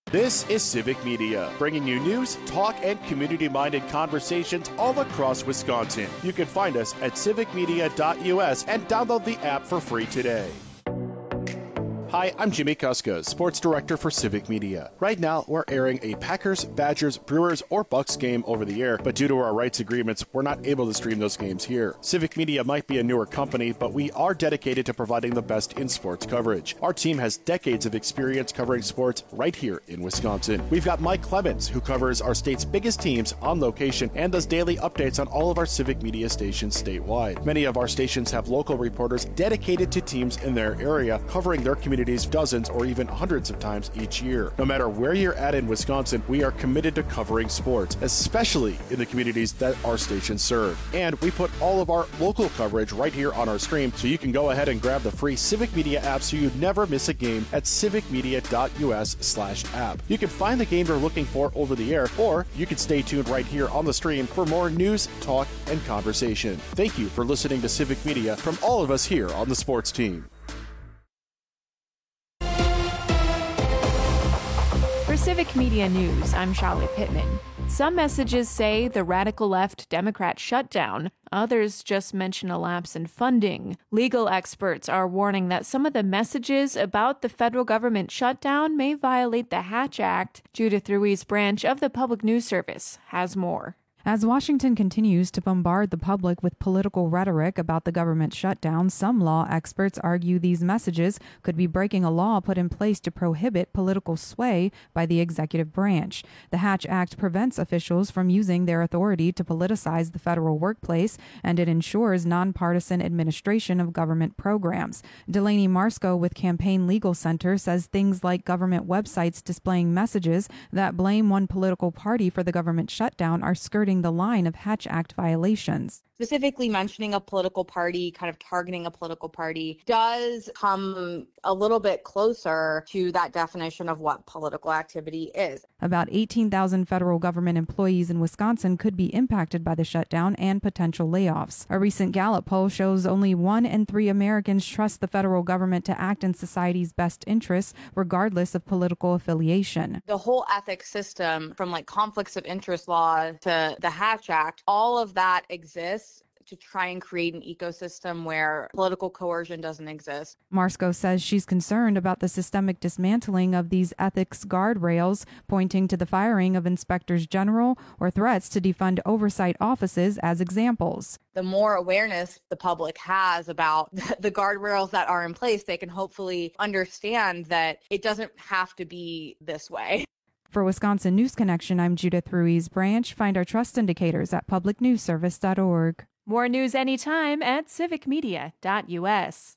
This is Civic Media, bringing you news, talk, and community-minded conversations all across Wisconsin. You can find us at civicmedia.us and download the app for free today. Hi, I'm Jimmy Kuska, Sports Director for Civic Media. Right now, we're airing a Packers, Badgers, Brewers, or Bucks game over the air, but due to our rights agreements, we're not able to stream those games here. Civic Media might be a newer company, but we are dedicated to providing the best in sports coverage. Our team has decades of experience covering sports right here in Wisconsin. We've got Mike Clemens, who covers our state's biggest teams on location and does daily updates on all of our Civic Media stations statewide. Many of our stations have local reporters dedicated to teams in their area, covering their communities dozens or even hundreds of times each year. No matter where you're at in Wisconsin, we are committed to covering sports, especially in the communities that our stations serve. And we put all of our local coverage right here on our stream, so you can go ahead and grab the free Civic Media app so you never miss a game at civicmedia.us/app. You can find the game you're looking for over the air, or you can stay tuned right here on the stream for more news, talk, and conversation. Thank you for listening to Civic Media from all of us here on the sports team. For Civic Media News, I'm Charlotte Pittman. Some messages say the radical left Democrat shutdown. Others just mention a lapse in funding. Legal experts are warning that some of the messages about the federal government shutdown may violate the Hatch Act. Judith Ruiz Branch of the Public News Service has more. As Washington continues to bombard the public with political rhetoric about the government shutdown, some law experts argue these messages could be breaking a law put in place to prohibit political sway by the executive branch. The Hatch Act prevents officials from using their authority to politicize the federal workplace, and it ensures nonpartisan administration of government programs. Delaney Marsko with Campaign Legal Center says things like government websites displaying messages that blame one political party for the government shutdown are skirting the line of Hatch Act violations. Specifically mentioning a political party, kind of targeting a political party, does come a little bit closer to that definition of what political activity is. About 18,000 federal government employees in Wisconsin could be impacted by the shutdown and potential layoffs. A recent Gallup poll shows only 1 in 3 Americans trust the federal government to act in society's best interests, regardless of political affiliation. The whole ethics system, from like conflicts of interest law to the Hatch Act, all of that exists to try and create an ecosystem where political coercion doesn't exist. Marsko says she's concerned about the systemic dismantling of these ethics guardrails, pointing to the firing of inspectors general or threats to defund oversight offices as examples. The more awareness the public has about the guardrails that are in place, they can hopefully understand that it doesn't have to be this way. For Wisconsin News Connection, I'm Judith Ruiz Branch. Find our trust indicators at publicnewsservice.org. More news anytime at civicmedia.us.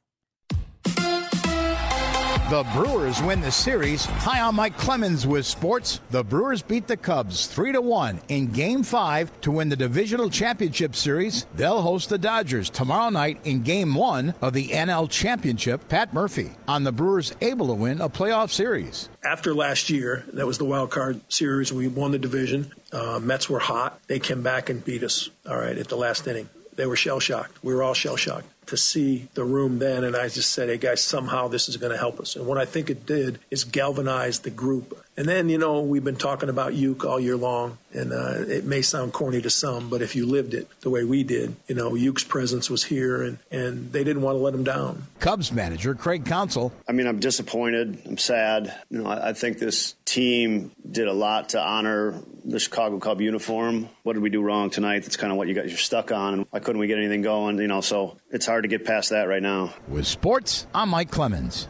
The Brewers win the series. Hi, I'm Mike Clemens with sports. The Brewers beat the Cubs 3-1 in Game 5 to win the Divisional Championship Series. They'll host the Dodgers tomorrow night in Game 1 of the NL Championship. Pat Murphy on the Brewers able to win a playoff series. After last year, that was the wild card series. We won the division. Mets were hot. They came back and beat us, all right, at the last inning. They were shell-shocked. We were all shell-shocked to see the room then, and I just said, hey, guys, somehow this is going to help us. And what I think it did is galvanize the group. And then, we've been talking about Uke all year long, and it may sound corny to some, but if you lived it the way we did, Uke's presence was here, and they didn't want to let him down. Cubs manager Craig Counsell. I'm disappointed. I'm sad. I think this team did a lot to honor the Chicago Cub uniform. What did we do wrong tonight? That's kind of what you're stuck on. And why couldn't we get anything going? So it's hard to get past that right now. With sports, I'm Mike Clemens.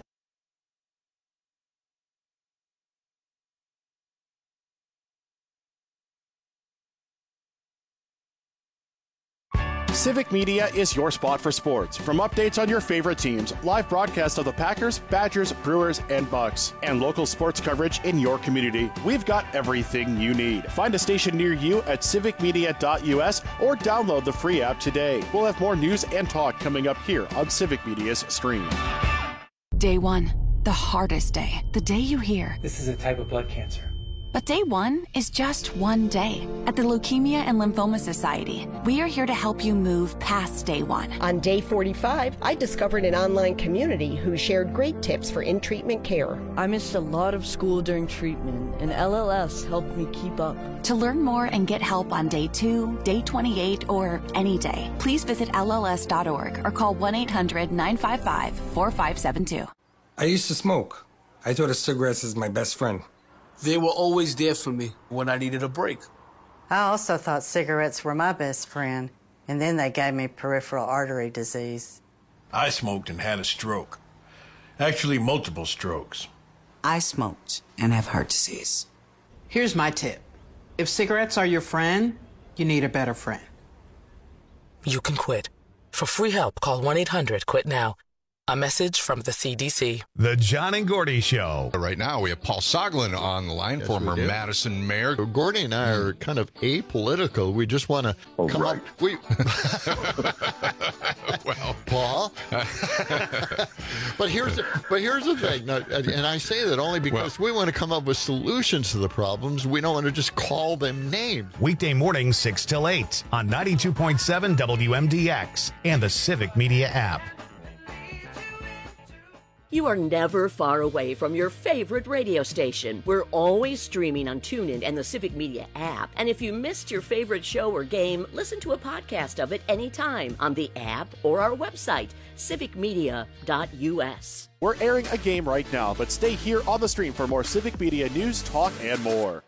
Civic Media is your spot for sports. From updates on your favorite teams, live broadcasts of the Packers, Badgers, Brewers, and Bucks, and local sports coverage in your community, we've got everything you need. Find a station near you at civicmedia.us or download the free app today. We'll have more news and talk coming up here on Civic Media's stream. Day 1, the hardest day. The day you hear, this is a type of blood cancer. But day one is just one day. At the Leukemia and Lymphoma Society, we are here to help you move past day one. On day 45, I discovered an online community who shared great tips for in-treatment care. I missed a lot of school during treatment, and LLS helped me keep up. To learn more and get help on day 2, day 28, or any day, please visit LLS.org or call 1-800-955-4572. I used to smoke. I thought of cigarettes as my best friend. They were always there for me when I needed a break. I also thought cigarettes were my best friend, and then they gave me peripheral artery disease. I smoked and had a stroke. Actually, multiple strokes. I smoked and have heart disease. Here's my tip. If cigarettes are your friend, you need a better friend. You can quit. For free help, call 1-800-QUIT-NOW. A message from the CDC. The John and Gordy Show. Right now, we have Paul Soglin on the line, former Madison mayor. Gordy and I are kind of apolitical. We just want to come up. Well, Paul. but here's the thing, and I say that only because we want to come up with solutions to the problems. We don't want to just call them names. Weekday mornings 6 till 8 on 92.7 WMDX and the Civic Media app. You are never far away from your favorite radio station. We're always streaming on TuneIn and the Civic Media app. And if you missed your favorite show or game, listen to a podcast of it anytime on the app or our website, civicmedia.us. We're airing a game right now, but stay here on the stream for more Civic Media news, talk, and more.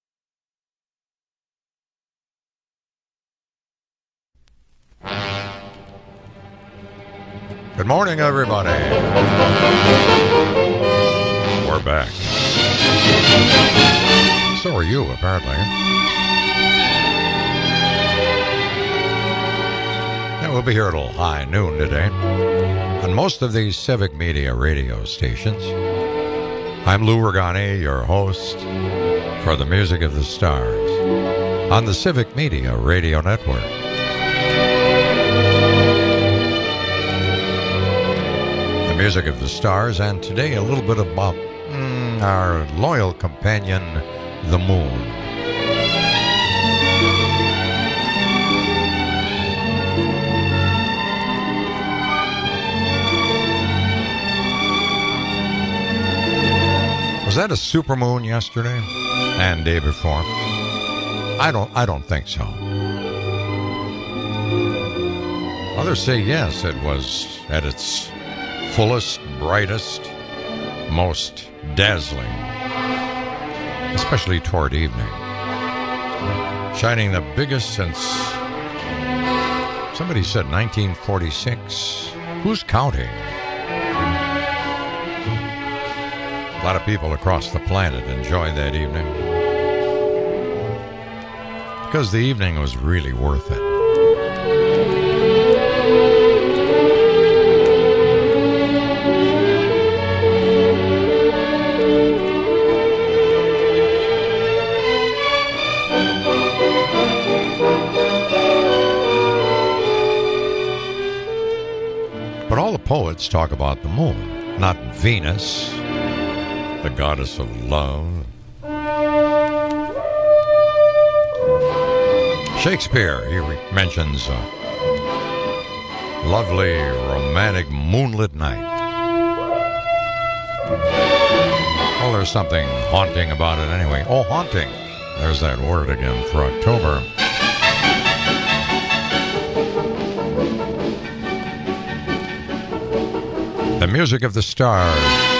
Good morning, everybody. We're back. So are you, apparently. Yeah, we'll be here till high noon today on most of these Civic Media radio stations. I'm Lou Regani, your host for the Music of the Stars on the Civic Media Radio Network. Music of the Stars, and today a little bit about our loyal companion, the moon. Was that a supermoon yesterday and day before? I don't think so. Others say yes, it was at its fullest, brightest, most dazzling, especially toward evening. Shining the biggest since, somebody said 1946. Who's counting? A lot of people across the planet enjoyed that evening because the evening was really worth it. But all the poets talk about the moon, not Venus, the goddess of love. Shakespeare, he mentions a lovely, romantic, moonlit night. Well, there's something haunting about it anyway. Oh, haunting. There's that word again for October. The Music of the Stars.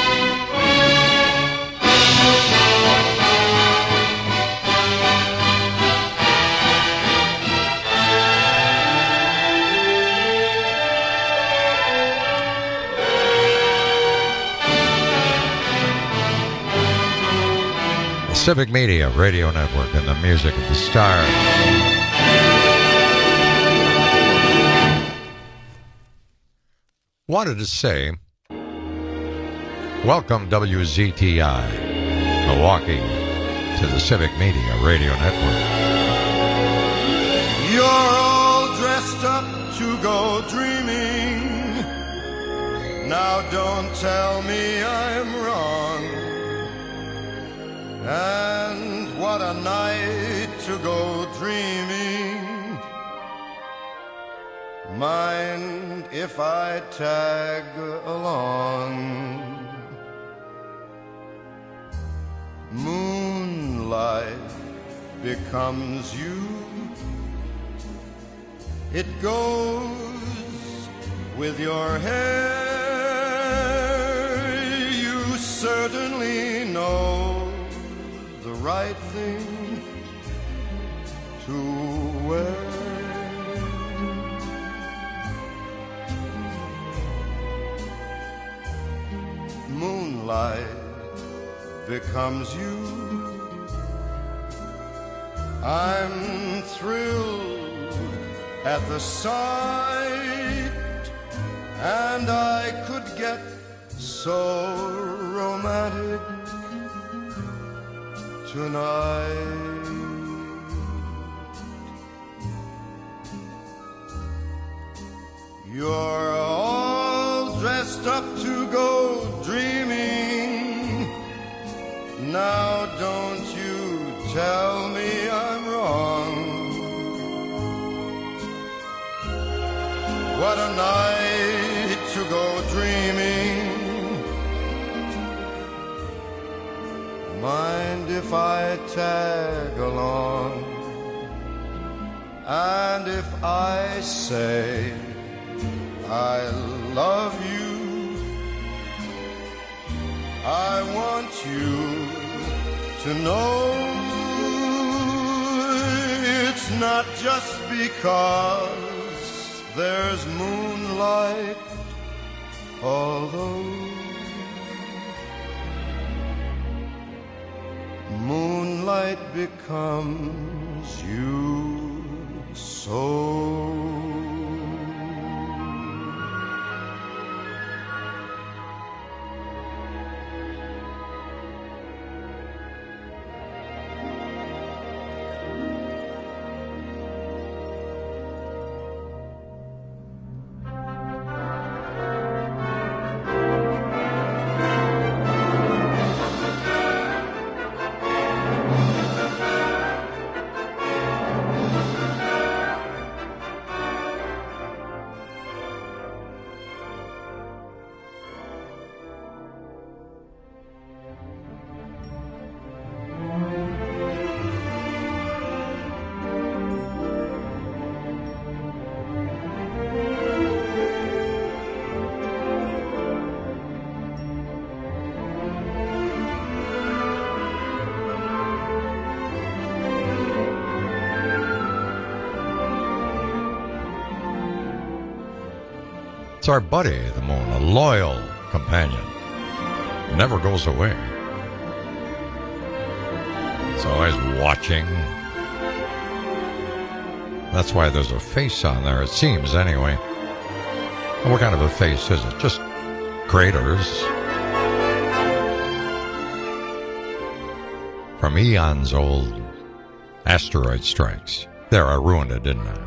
The Civic Media Radio Network and the Music of the Stars. Wanted to say, welcome WZTI, Milwaukee, to the Civic Media Radio Network. You're all dressed up to go dreaming. Now don't tell me I'm wrong. And What a night to go dreaming. Mind if I tag along? Moonlight becomes you. It goes with your hair. You certainly know the right thing to wear. Moonlight becomes you. I'm thrilled at the sight, and I could get so romantic tonight. You're all dressed up to go dreaming. Now don't you tell me I'm wrong. What a night to go dreaming. Mind if I tag along? And if I say I love you, I want you to know it's not just because there's moonlight, although moonlight becomes you so. It's our buddy, the moon, a loyal companion. Never goes away. It's always watching. That's why there's a face on there, it seems, anyway. And what kind of a face is it? Just craters. From eons old asteroid strikes. There, I ruined it, didn't I?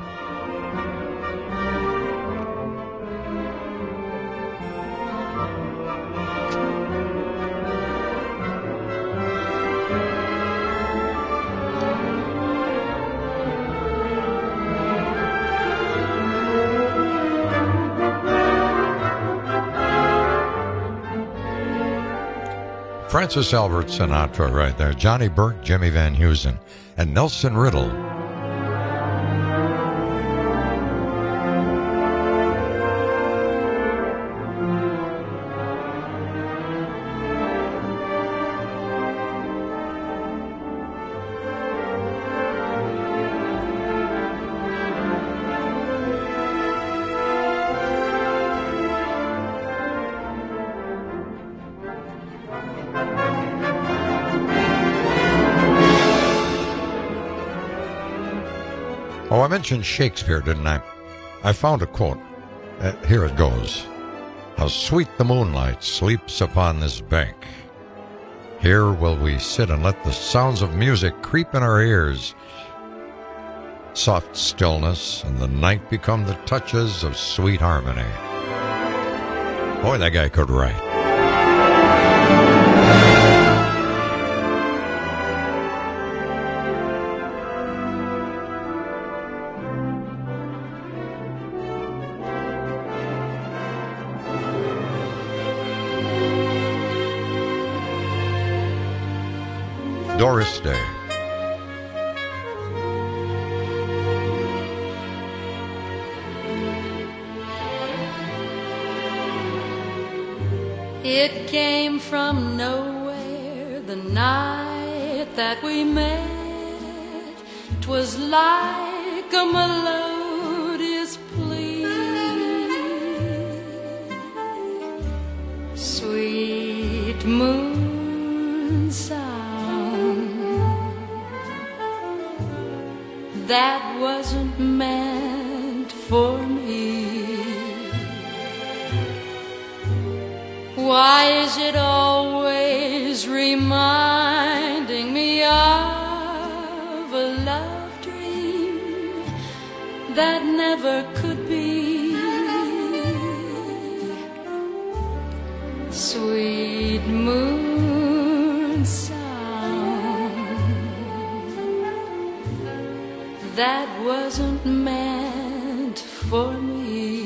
Francis Albert Sinatra right there, Johnny Burke, Jimmy Van Heusen, and Nelson Riddle. Oh, I mentioned Shakespeare, didn't I? I found a quote. Here it goes. How sweet the moonlight sleeps upon this bank. Here will we sit and let the sounds of music creep in our ears. Soft stillness and the night become the touches of sweet harmony. Boy, that guy could write. Doris Day. It came from nowhere the night that we met. 'Twas like a melodious plea, sweet moon sound that wasn't meant for me. Why is it always reminding me of a love dream that never could be? Sweet moon sound that wasn't meant for me.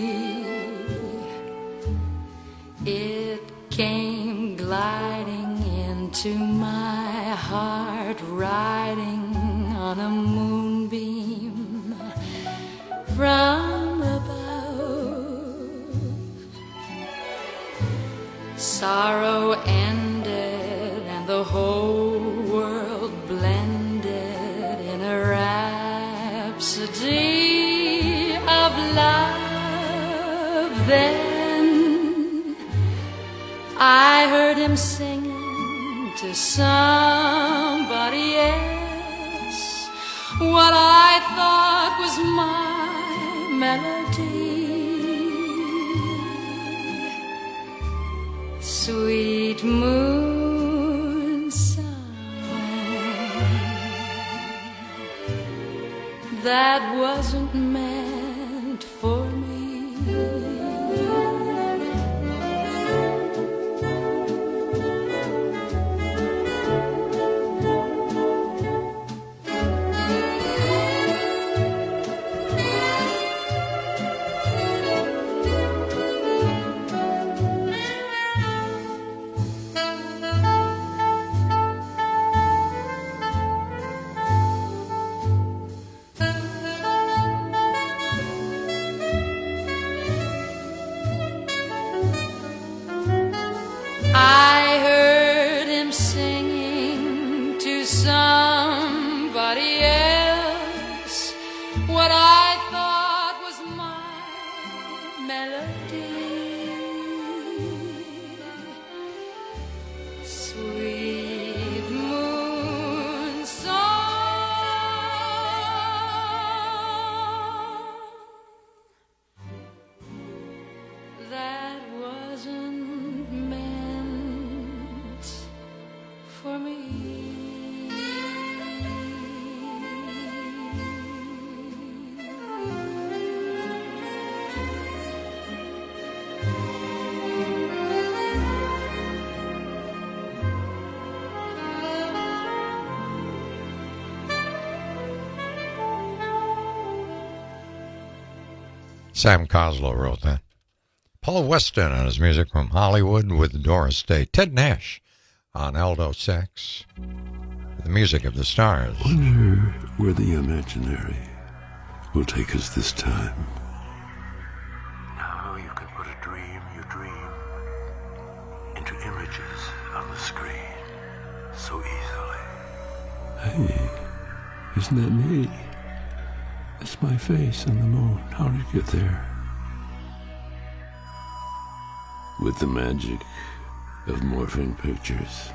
It came gliding into my heart, riding on a moonbeam from above. Sorrow ended and the whole world blended in a rhapsody of love. Then I heard him singing to somebody else what I thought was my melody. Sweet moon sound that wasn't meant for me. I heard him singing to somebody else what I thought was my melody. Sweet moon song that wasn't meant for me. Sam Coslow wrote that. Paul Weston and his music from Hollywood with Doris Day. Ted Nash on Aldo Sax. The music of the stars. Wonder where the imaginary will take us this time. Now you can put a dream you dream into images on the screen so easily. Hey, isn't that me? It's my face on the moon. How did it get there? With the magic of morphing pictures.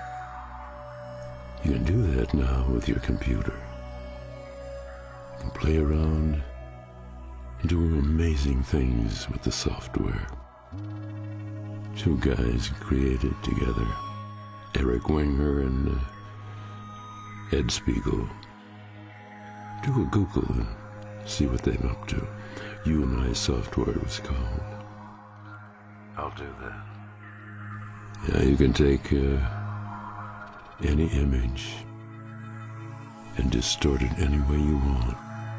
You can do that now with your computer. You can play around and do amazing things with the software. Two guys created together, Eric Wenger and Ed Spiegel. Do a Google and see what they're up to. You and I software it was called. I'll do that. Yeah, you can take any image and distort it any way you want.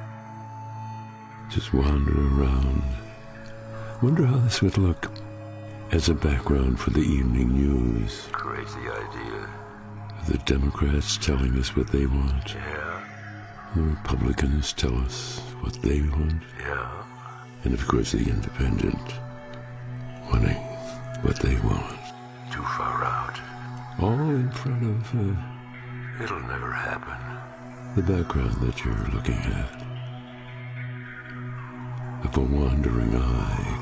Just wander around. Wonder how this would look as a background for the evening news. Crazy idea. The Democrats telling us what they want. Yeah. The Republicans tell us what they want. Yeah. And of course the Independent wanting what they want. Too far out. All in front of It'll never happen. the background that you're looking at. Of a wandering eye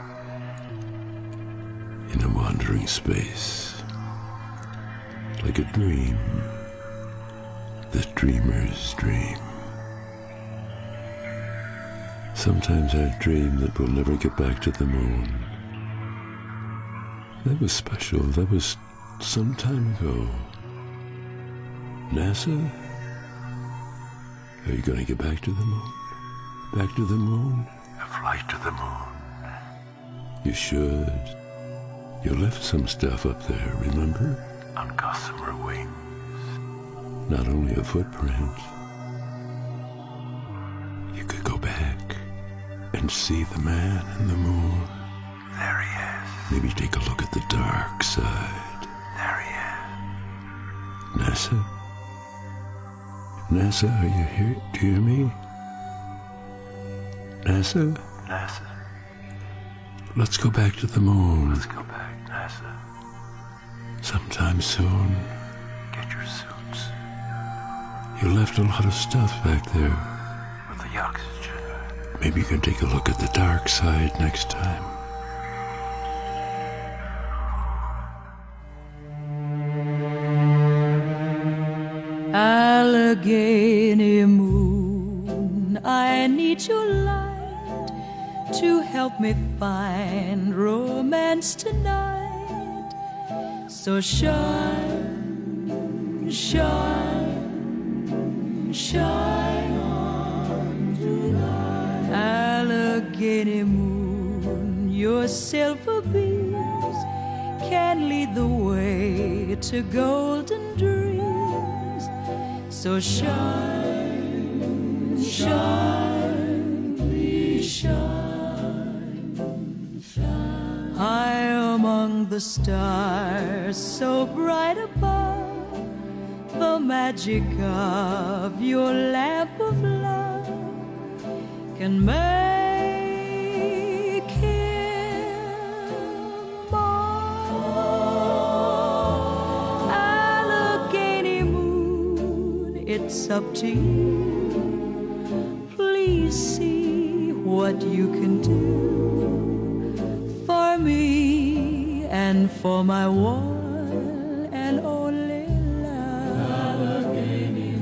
in a wandering space. Like a dream. The dreamer's dream. Sometimes I dream that we'll never get back to the moon. That was special. That was some time ago. NASA? Are you going to get back to the moon? Back to the moon? A flight to the moon. You should. You left some stuff up there, remember? On gossamer wings. Not only a footprint. You could go back and see the man in the moon. There he is. Maybe take a look at the dark side. There he is. NASA? NASA, are you here? Do you hear me? NASA? NASA. Let's go back to the moon. Let's go back, NASA. Sometime soon. Get your suits. You left a lot of stuff back there. With the oxygen. Maybe you can take a look at the dark side next time. Allegheny moon, I need your light to help me find romance tonight. So shine, shine, shine on tonight. Allegheny moon, your silver beams can lead the way to golden dreams. So shine, shine, please shine, shine. High among the stars, so bright above, the magic of your lamp of love can make him more. Allegheny moon, it's up to you. Please see what you can do for me and for my one and only love. Allegheny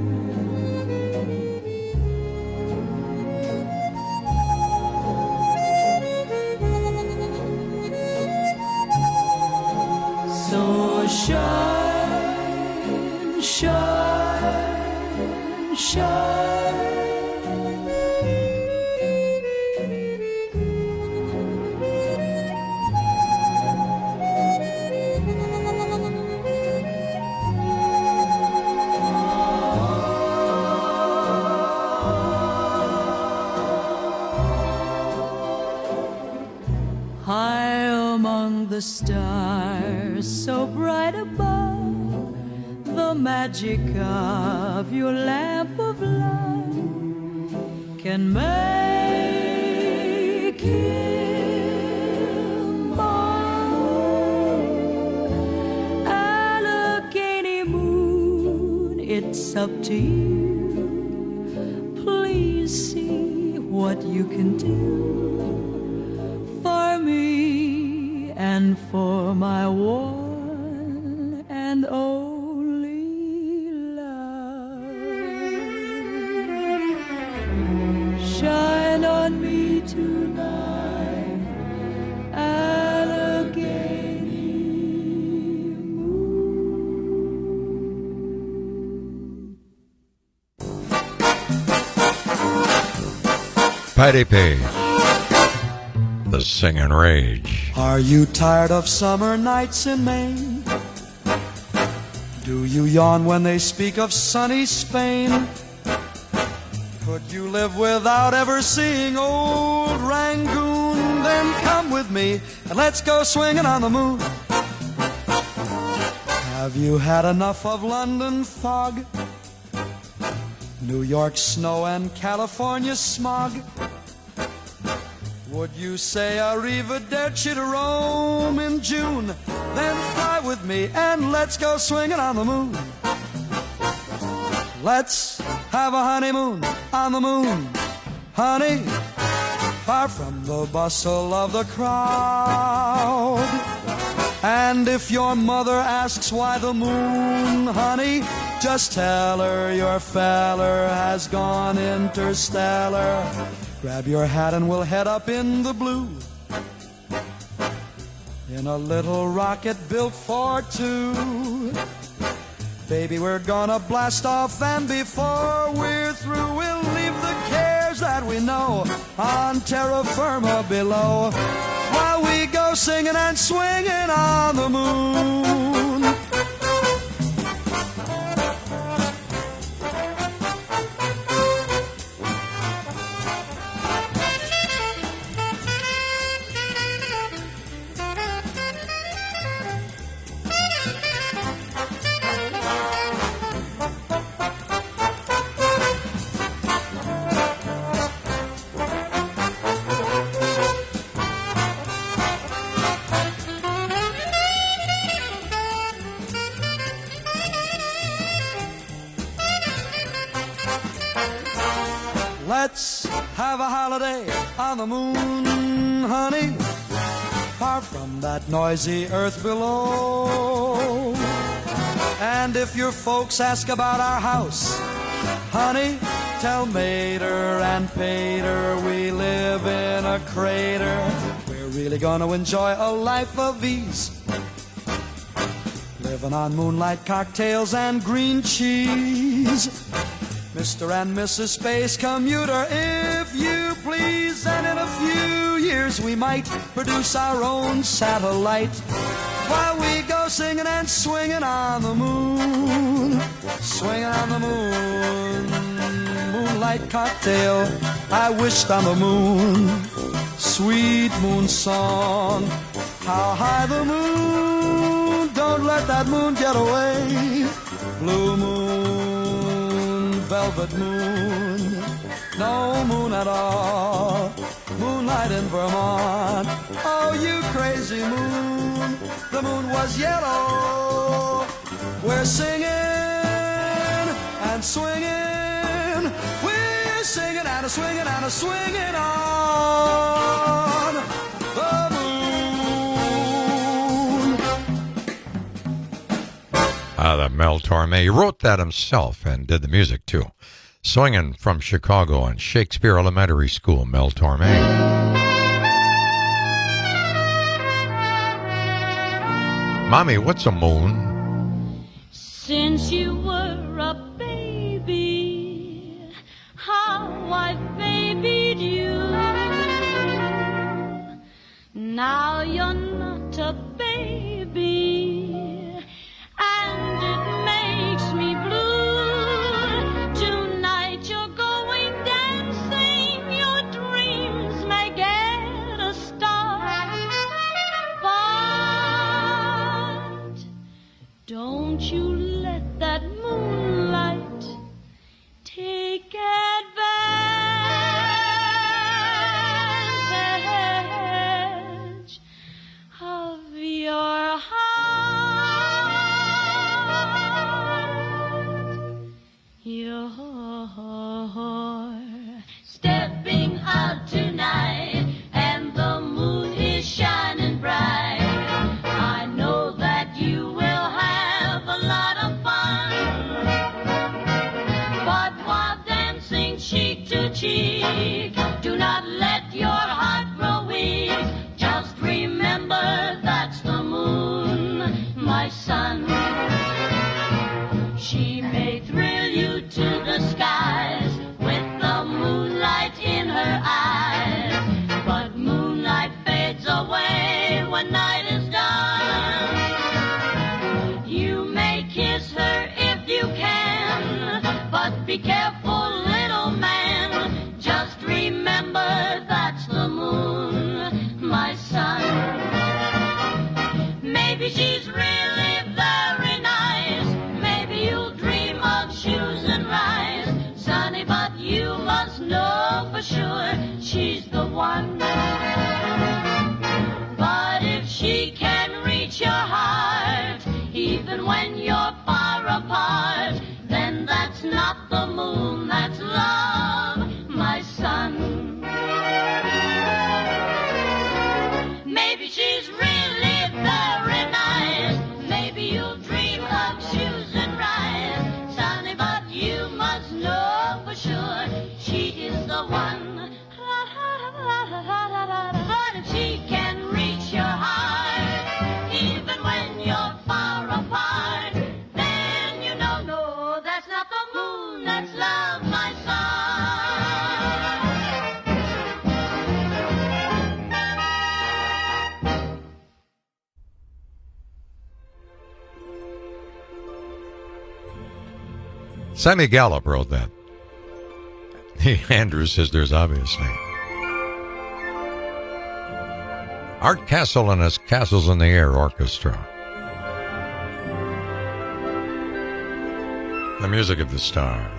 So shine, shine, shine. High among the stars, so bright above, the magic of your lamp of love can make him more. Allegheny moon, it's up to you. Please see what you can do for me and for my one and only love. Shine on me tonight, Allegheny Patty Page, the Singing Rage. Are you tired of summer nights in Maine? Do you yawn when they speak of sunny Spain? Could you live without ever seeing old Rangoon? Then come with me and let's go swinging on the moon. Have you had enough of London fog, New York snow and California smog? Would you say arrivederci to Rome in June? Then fly with me and let's go swinging on the moon. Let's have a honeymoon on the moon, honey, far from the bustle of the crowd. And if your mother asks why the moon, honey, just tell her your feller has gone interstellar. Grab your hat and we'll head up in the blue, in a little rocket built for two. Baby, we're gonna blast off, and before we're through, we'll leave the cares that we know on terra firma below, while we go singing and swinging on the moon. Let's have a holiday on the moon, honey, far from that noisy earth below. And if your folks ask about our house, honey, tell Mater and Pater we live in a crater. We're really gonna enjoy a life of ease, living on moonlight cocktails and green cheese. Mr. and Mrs. Space Commuter, if you please. And in a few years we might produce our own satellite, while we go singing and swinging on the moon. Swinging on the moon, moonlight cocktail, I wished on the moon. Sweet moon song, how high the moon, don't let that moon get away. Blue moon, velvet moon, no moon at all, moonlight in Vermont. Oh, you crazy moon, the moon was yellow. We're singing and swinging, we're singing and a-swinging and a-swinging on the moon. That Mel Torme, he wrote that himself and did the music too. Swinging from Chicago and Shakespeare Elementary School, Mel Torme. Mommy, what's a moon? Since you were a baby, how I babied you. Now you're not a baby, and it makes me blue. Tonight you're going dancing, your dreams may get a start. But don't you let that moonlight take advantage of your heart. You're stepping out tonight and the moon is shining bright. I know that you will have a lot of fun, but while dancing cheek to cheek, do not let your heart grow weak. Just remember that's the moon, my son. She may thrill you to the skies with the moonlight in her eyes, but moonlight fades away when night is done. You may kiss her if you can, but be careful, little man. Just remember that's the moon, my son. Maybe she's really very nice, the one. But if she can reach your heart, even when you're far apart, then that's not the moon, that's love, my son. Maybe she's really very nice. Maybe you'll dream of shoes and rice, Sonny, but you must know for sure she is the one. But if she can reach your heart, even when you're far apart, then you know, no, that's not the moon, that's love, my Sammy Gallup wrote that. The Andrews Sisters, obviously. Art Castle and his Castles in the Air Orchestra. The music of the star.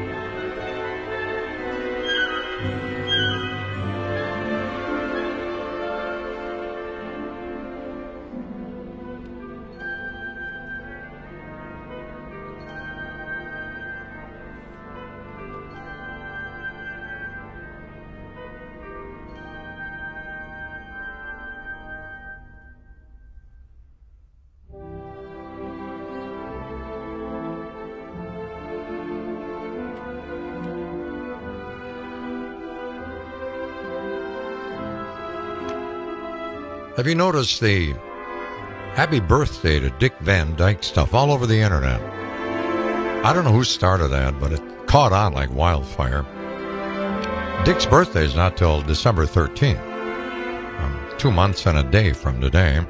Have you noticed the happy birthday to Dick Van Dyke stuff all over the internet? I don't know who started that, but it caught on like wildfire. Dick's birthday is not till December 13th, 2 months and a day from today.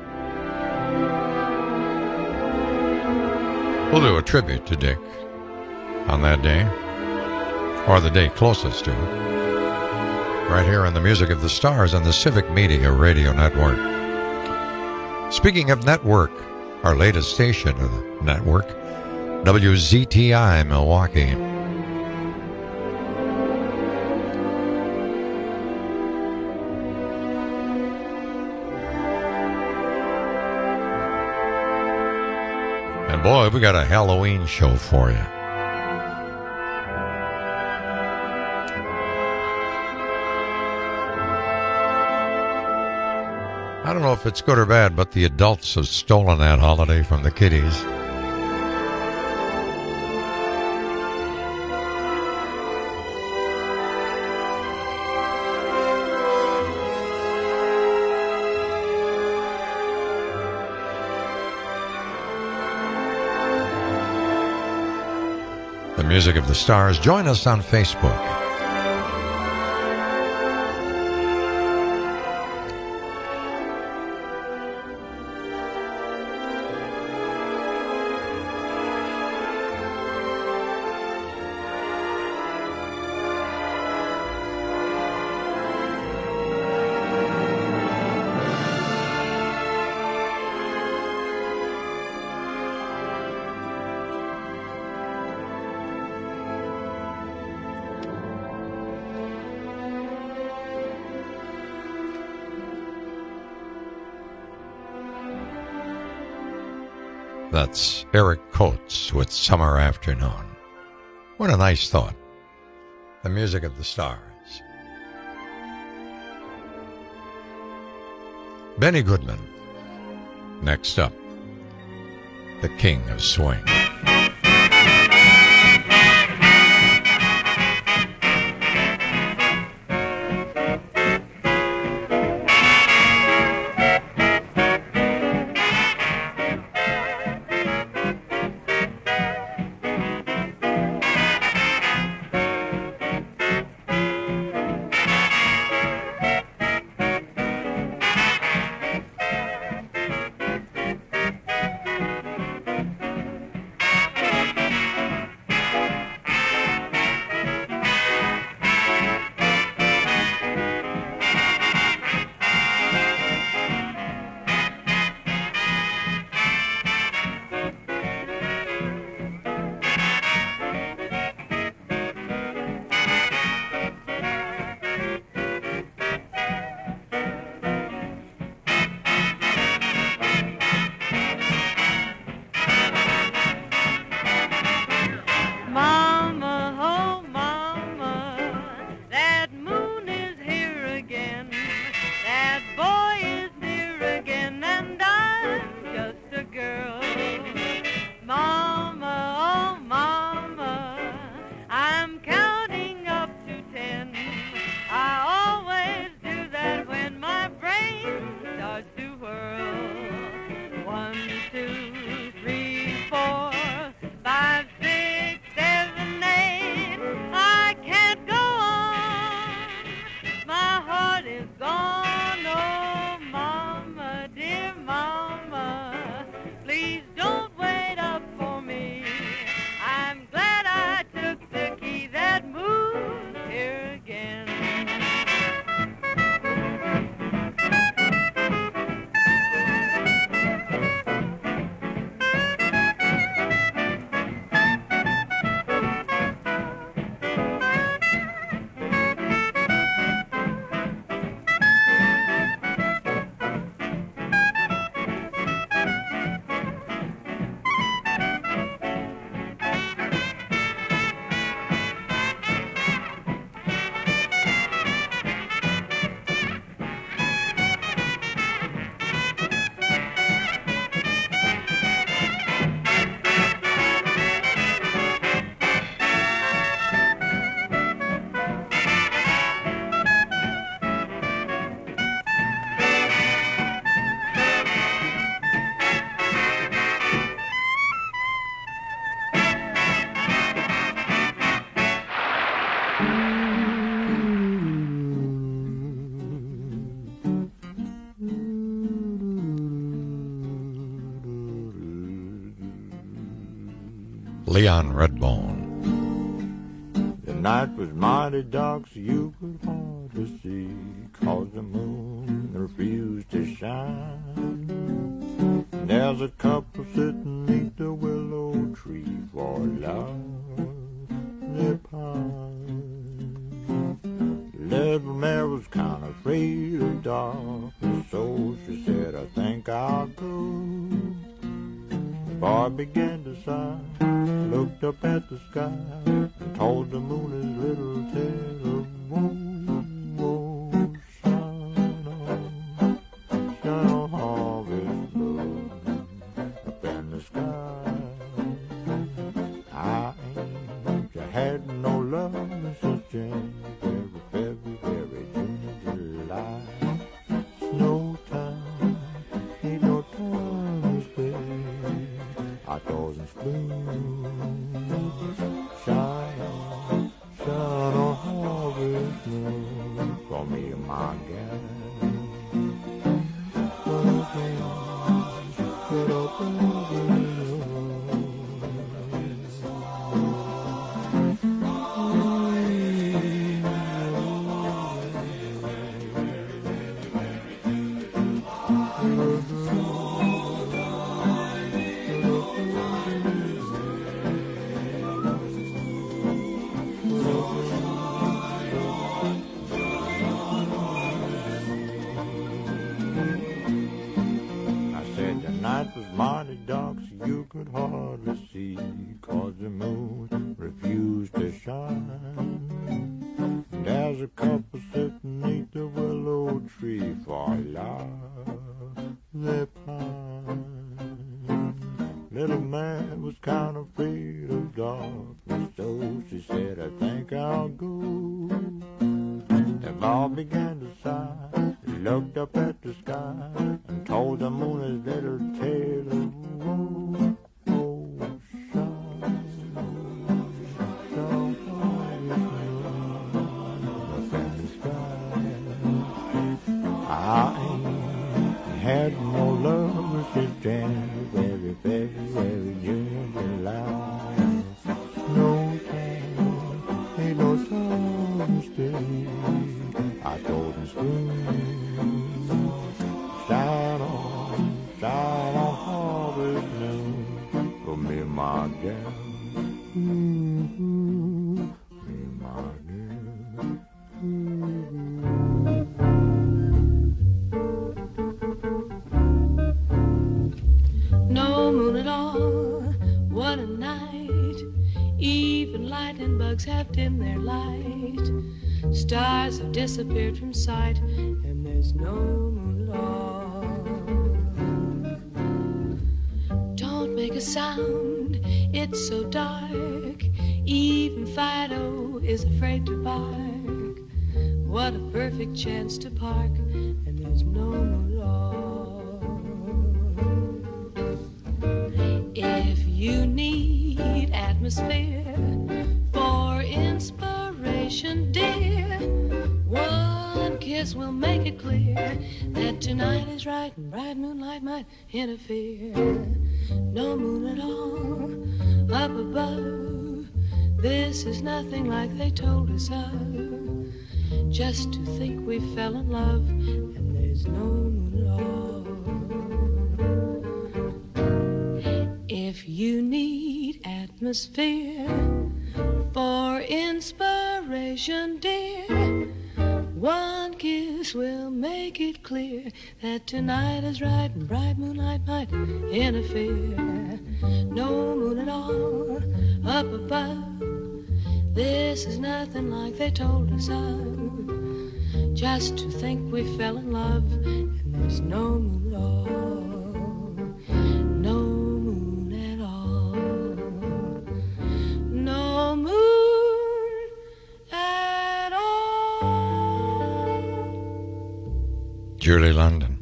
We'll do a tribute to Dick on that day, or the day closest to it, right here on the Music of the Stars on the Civic Media Radio Network. Speaking of network, our latest station of the network, WZTI Milwaukee. And boy, we got a Halloween show for you. I don't know if it's good or bad, but the adults have stolen that holiday from the kiddies. The Music of the Stars. Join us on Facebook. That's Eric Coates with Summer Afternoon. What a nice thought. The Music of the Stars. Benny Goodman. Next up, the King of Swing. Leon Redbone. The night was mighty dark, so you could hardly see, 'cause the moon refused to shine. There's a couple sitting neath the willow tree, for love they pine. Little Mary was kind of afraid of dark, and so she said, I think I'll go. The boy began to sigh, looked up at the sky, and told the moon his little tale of woe. Woe, shine on, harvest moon, up in the sky. I ain't had no love since January, February, June, July. Snow time, ain't no time to spare. Outdoors and spoons, shine on harvest moon for me and my gal. Get up and mighty dark, so you could hardly see, 'cause the moon refused to shine. There's a couple sitting neath the willow tree, for love they pine. Little man was kind of afraid of darkness, so she said, I think I'll go. The boy began to sigh, looked up at the sky, and told the moon his little tale of woe. Oh, shine up in the sky. I ain't had no love since January, February, June, July. Snow time, ain't no time to stay. I told him spring, shine on harvest moon for me and my gal. Me and my gal. No moon at all, what a night. Even lightning bugs have dimmed their light. Stars have disappeared from sight, and there's no moon at all. Don't make a sound, it's so dark. Even Fido is afraid to bark. What a perfect chance to park, and there's no moon at all. If you need atmosphere for inspiration, dear, one kiss will make it clear that tonight is right and bright moonlight might interfere. No moon at all up above, this is nothing like they told us of. Just to think we fell in love, and there's no moon at all. If you need atmosphere for inspiration, dear, one kiss will make it clear that tonight is right and bright moonlight might interfere. No moon at all up above, this is nothing like they told us of. Just to think we fell in love, and there's no moon at all. No moon at all. No moon at all. Julie London.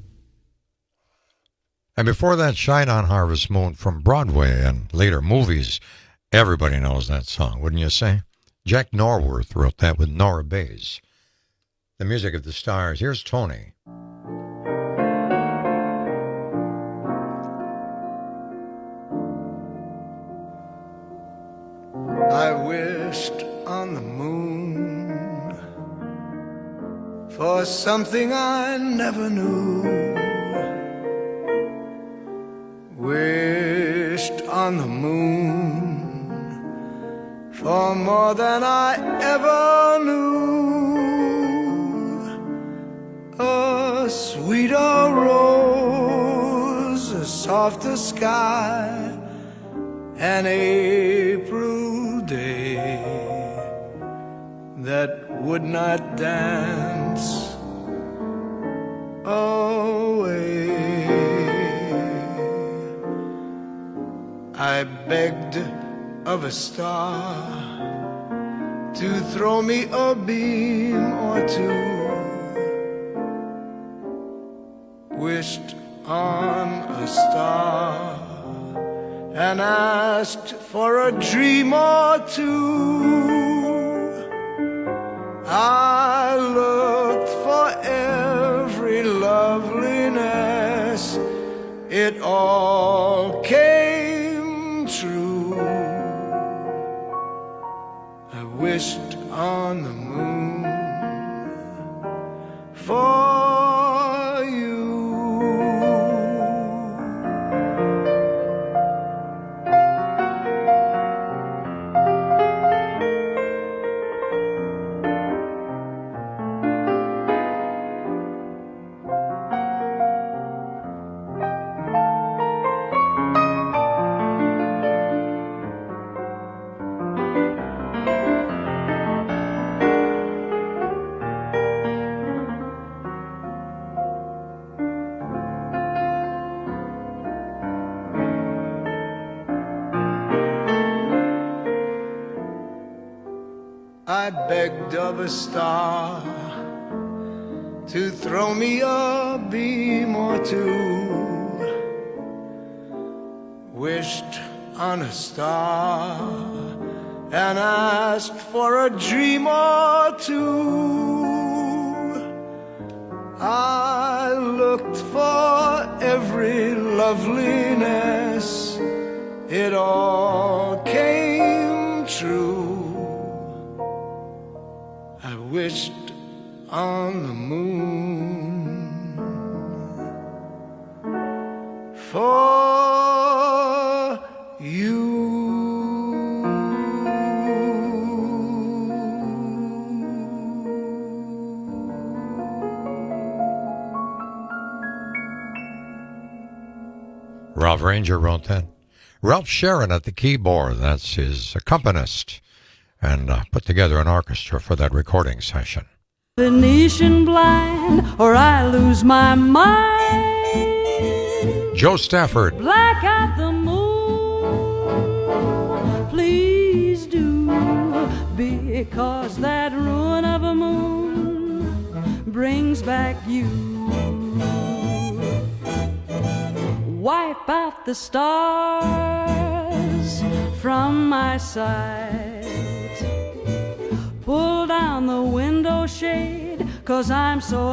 And before that, Shine on Harvest Moon from Broadway and later movies. Everybody knows that song, wouldn't you say? Jack Norworth wrote that with Nora Bayes. The music of the stars. Here's Tony. something I never knew. Wished on the moon for more than I ever knew. A sweeter rose, a softer sky, an April day that would not dance away. I begged of a star to throw me a beam or two. Wished on a star and asked for a dream or two. I looked for every loveliness, it all came true. I wished on the moon for you. I begged of a star to throw me a beam or two. Wished on a star and asked for a dream or two. I looked for every loveliness, it all came true. I wished on the moon for you. Ralph Ranger wrote that. Ralph Sharon at the keyboard, that's his accompanist, and put together an orchestra for that recording session. Venetian blind, or I lose my mind. Joe Stafford. Black out the moon, please do, because that ruin of a moon brings back you. Wipe out the stars from my sight, pull down the window shade, 'cause I'm so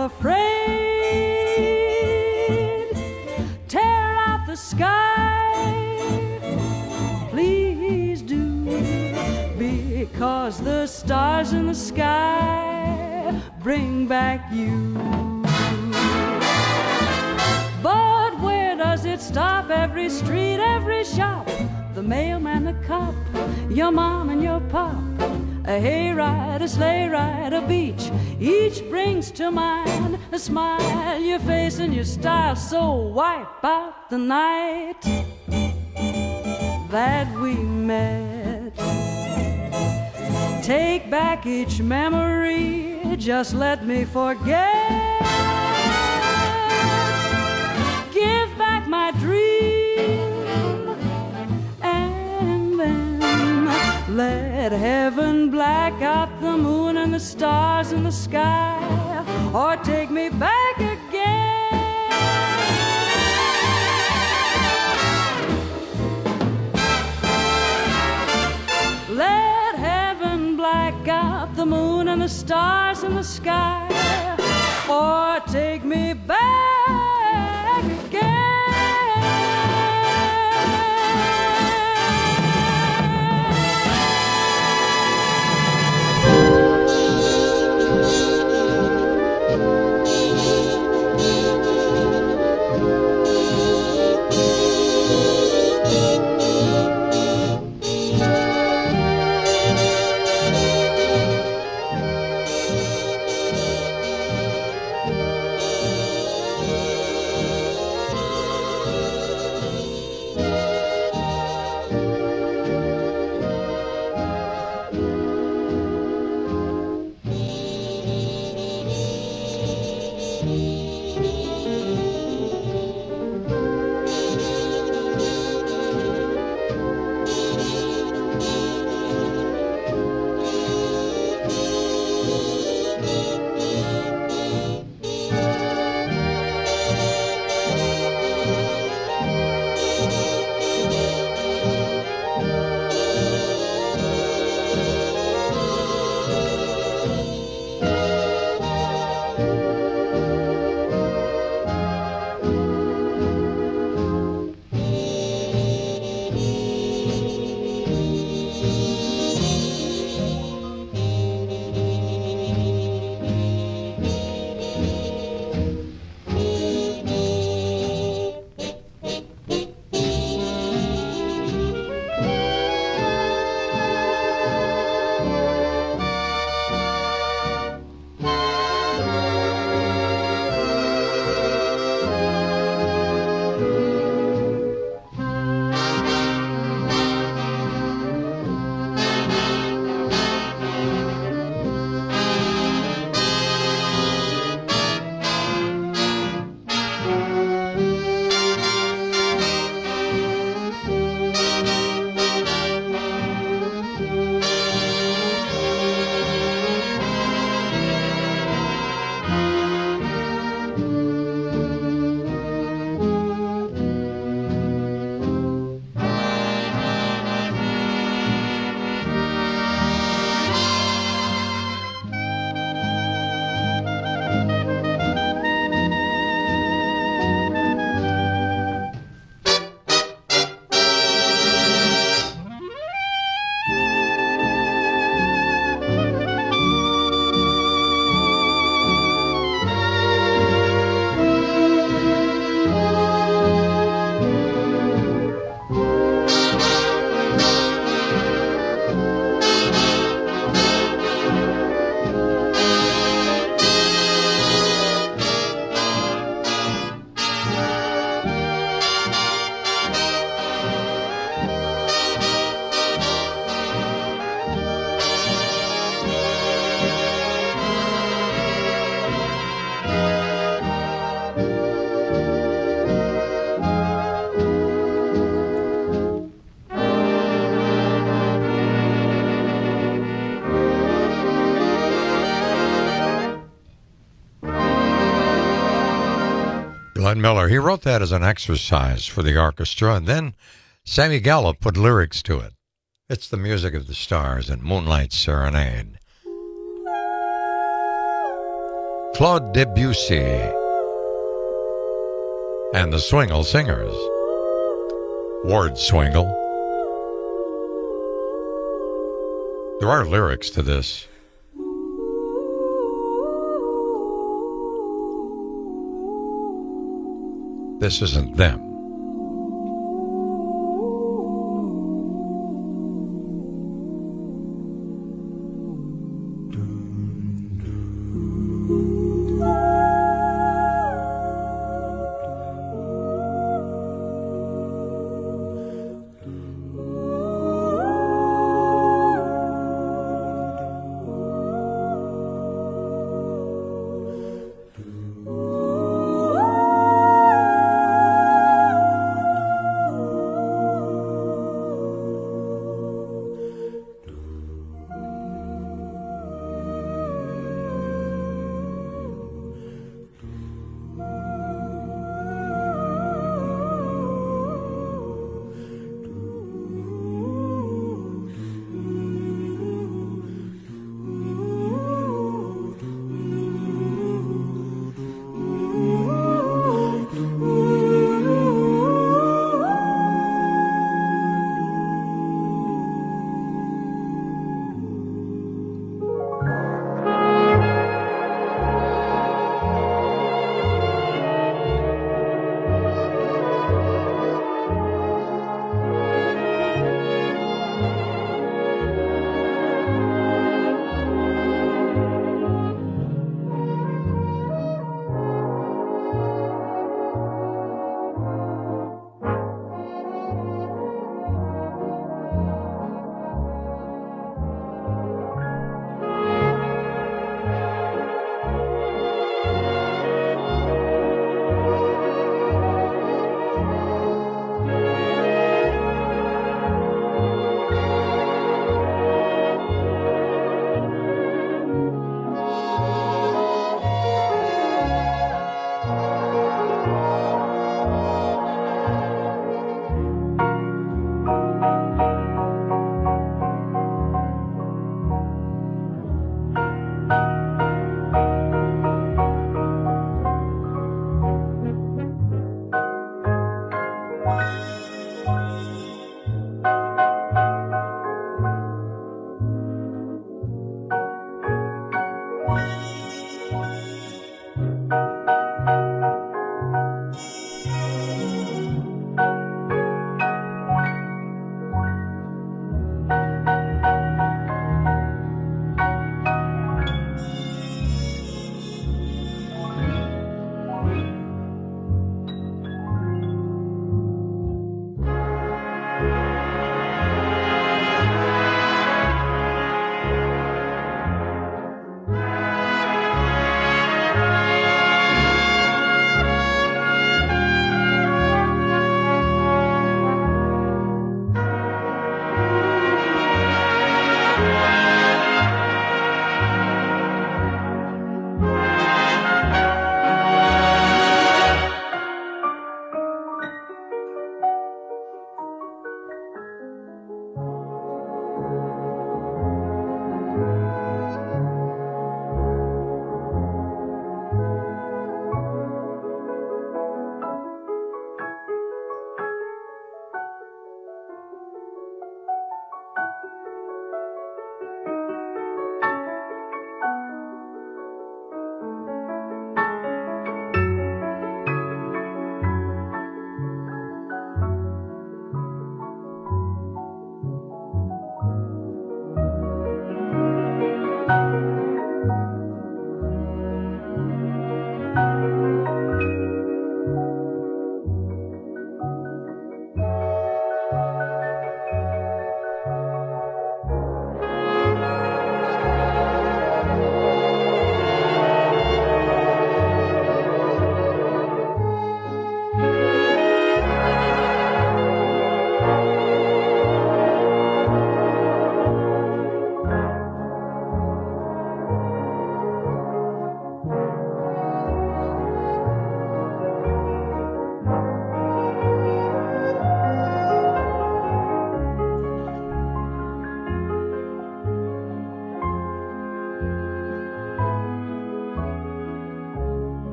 afraid. Tear out the sky, please do, because the stars in the sky bring back you. But where does it stop? Every street, every shop, the mailman, the cop, your mom and your pop, a hayride, a sleigh ride, a beach, each brings to mind a smile, your face and your style. So wipe out the night that we met. Take back each memory, just let me forget. Give back my dream, and then let heaven black out the moon and the stars in the sky, or take me back again. Let heaven black out the moon and the stars in the sky, or take me back again. Glenn Miller. He wrote that as an exercise for the orchestra, and then Sammy Gallup put lyrics to it. It's the music of the stars and Moonlight Serenade. Claude Debussy and the Swingle Singers. Ward Swingle. There are lyrics to this. This isn't them.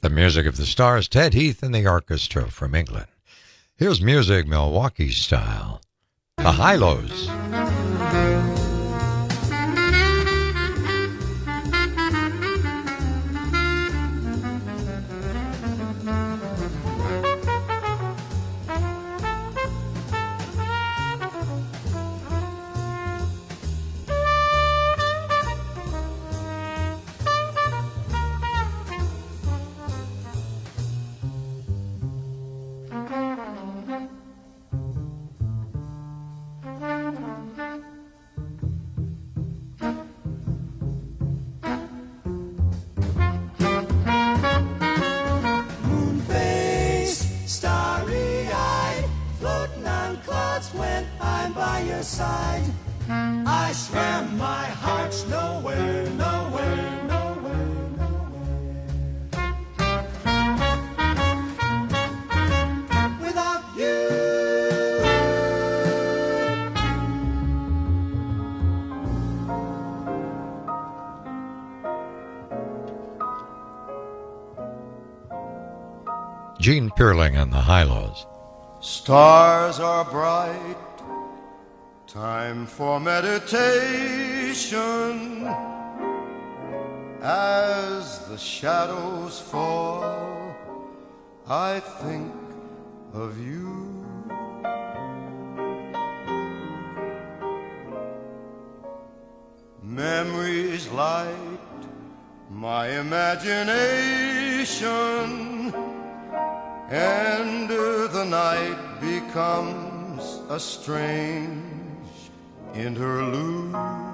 The music of the stars, Ted Heath and the orchestra from England. Here's music Milwaukee style. The Hi-Lo's. I swear my heart's nowhere, nowhere, nowhere, nowhere without you. Gene Pearling and the Hi-Lo's. Stars are bright, time for meditation. As the shadows fall, I think of you. Memories light my imagination, and the night becomes a strange interlude.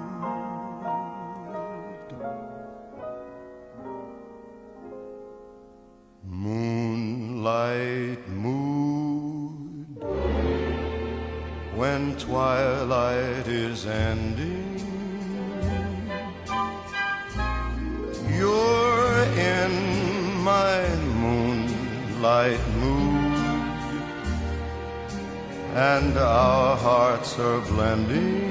Moonlight mood, when twilight is ending, you're in my moonlight mood, and our hearts are blending.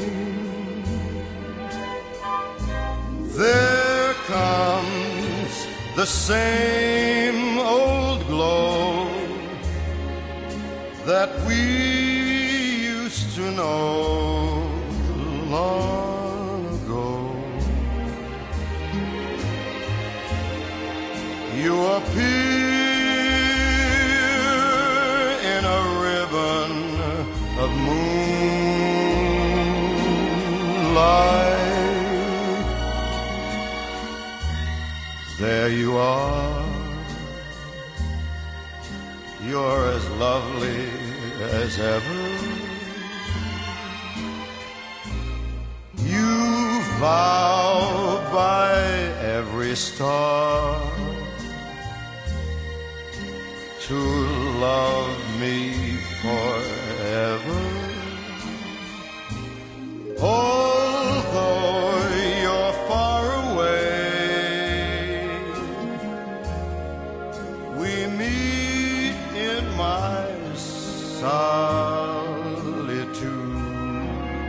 There comes the same old glow that we used to know long ago. You appear in a ribbon of moonlight. There you are, you're as lovely as ever. You vow by every star to love me forever. Although you're far away, we meet in my solitude.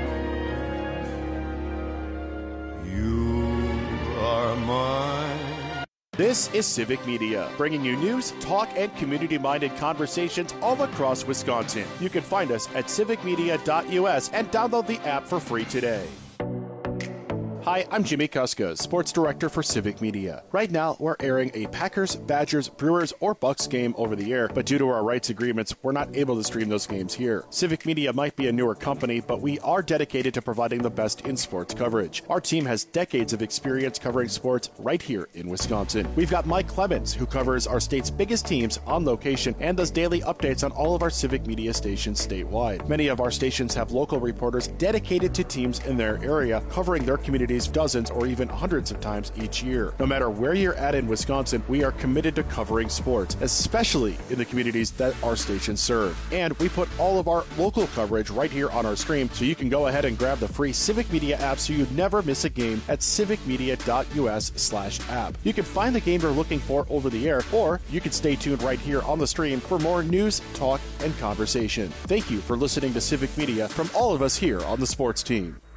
You are mine. This is Civic Media, bringing you news, talk, and community-minded conversations all across Wisconsin. You can find us at civicmedia.us and download the app for free today. Hi, I'm Jimmy Kuska, Sports Director for Civic Media. Right now, we're airing a Packers, Badgers, Brewers, or Bucks game over the air, but due to our rights agreements, we're not able to stream those games here. Civic Media might be a newer company, but we are dedicated to providing the best in sports coverage. Our team has decades of experience covering sports right here in Wisconsin. We've got Mike Clemens, who covers our state's biggest teams on location and does daily updates on all of our Civic Media stations statewide. Many of our stations have local reporters dedicated to teams in their area, covering their communities dozens or even hundreds of times each year. No matter where you're at in Wisconsin, we are committed to covering sports, especially in the communities that our stations serve. And we put all of our local coverage right here on our stream, so you can go ahead and grab the free Civic Media app so you never miss a game at civicmedia.us/app. You can find the game you're looking for over the air, or you can stay tuned right here on the stream for more news, talk, and conversation. Thank you for listening to Civic Media from all of us here on the sports team.